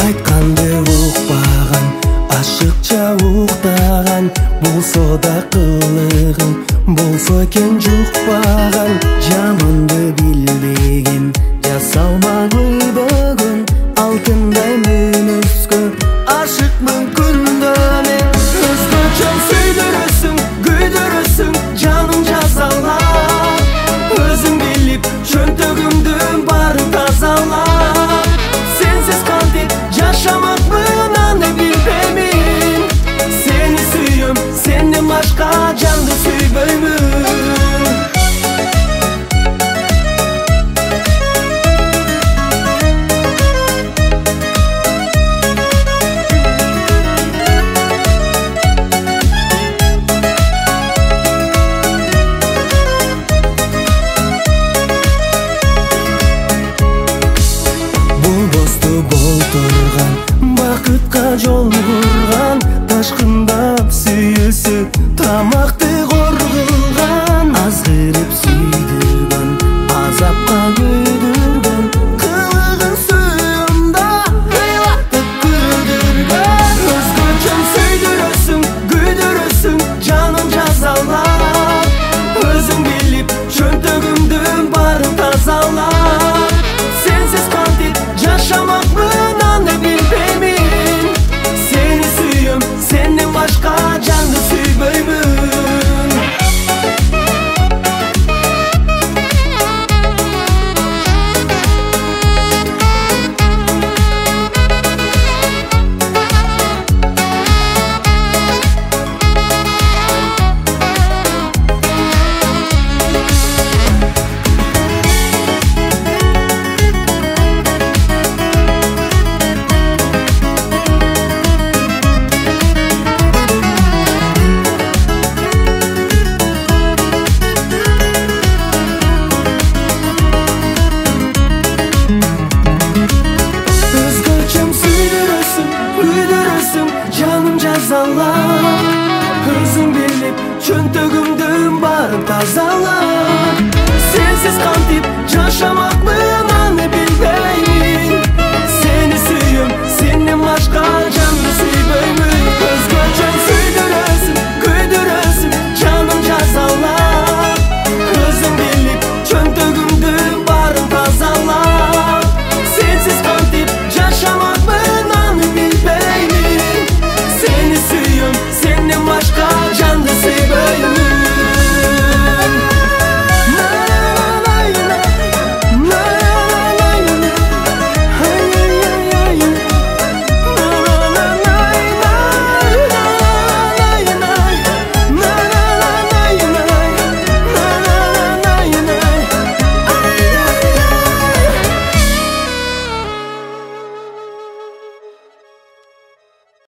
Айтканды укпаган, ашыкча уктаган, болсо да кылыгың, болсо экен жукпаган. Жаманды билбеген, жасалма көйбөгөн, алтындай мүнөзгө ашыкмын күндө мен. Өзгөчө сүйдүрөсүң, күйдүрөсүң, жаным жазалап. Өзүң билип, чөнтөгүмдүн барын тазалап. Сенсиз кантип жашамакмын, аны билбеймин. Сени сүйөм, сенден башка жанды сүйбөймүн. Болтурган, бакытка жол курган, ташкындап сүйүүсү тамакты коргулган. Азгырып сүйдүргөн, азапка күйдүргөн, кылыгын сүйөм да ыйлатып күлдүргөн. Өзгөчө сүйдүрөсүң, күйдүрөсүң, жаным жазалап. Өзүң билип, чөнтөгүмдүн барын тазалап. Сенсиз кантип жашамакмын, аны билбеймин. Сени сүйөм, сенден башка жанды сүйбөймүн. Жаным жазалап, өзүң билип, чөнтөгүмдүн барын тазалап. Сенсиз кантип жашам